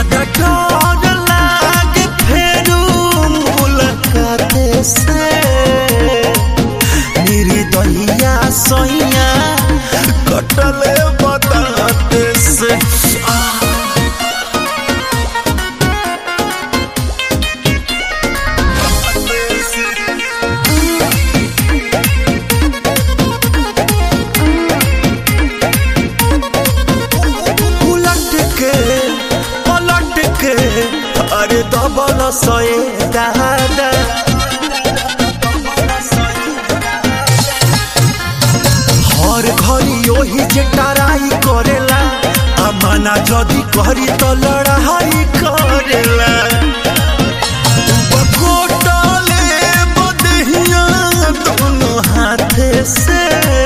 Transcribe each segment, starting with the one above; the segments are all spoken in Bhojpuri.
दादा डर लागे फेरू मुलाकात से मेरी दहिया सैया कटले बताते से अरे दबल सए दादा हर घड़ी ओही जे टराई करेला अमाना जदी करी तो लड़ाई करेला बकोटले बदहिया दोनों हाथ से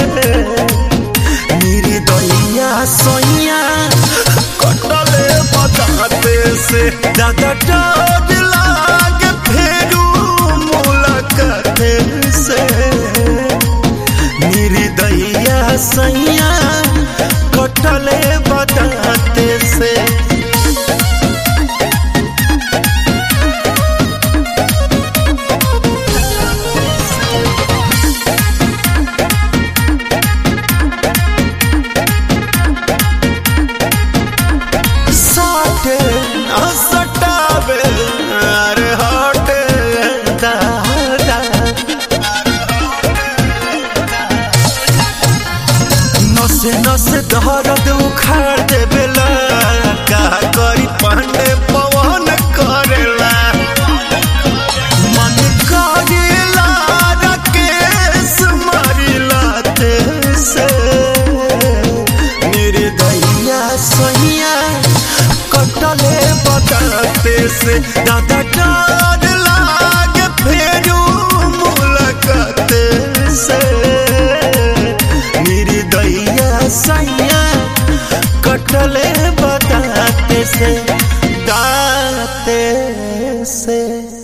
मेरी दहिया सैया कटले बताते से दादा डर लागे फेरू मुलाकात से मेरी दहिया सैया कटले बताते से सटावे अरे हटे दादा नसे नसे दर्द उखाड़ देवेला का करी पांडे पवन करेला मन करेला राकेश मारिला से मेरे दहिया सैया कटले बताते से दादा डर लागे फेरू मुलाकात से मेरी दहिया सैया कटले बताते से दाते से।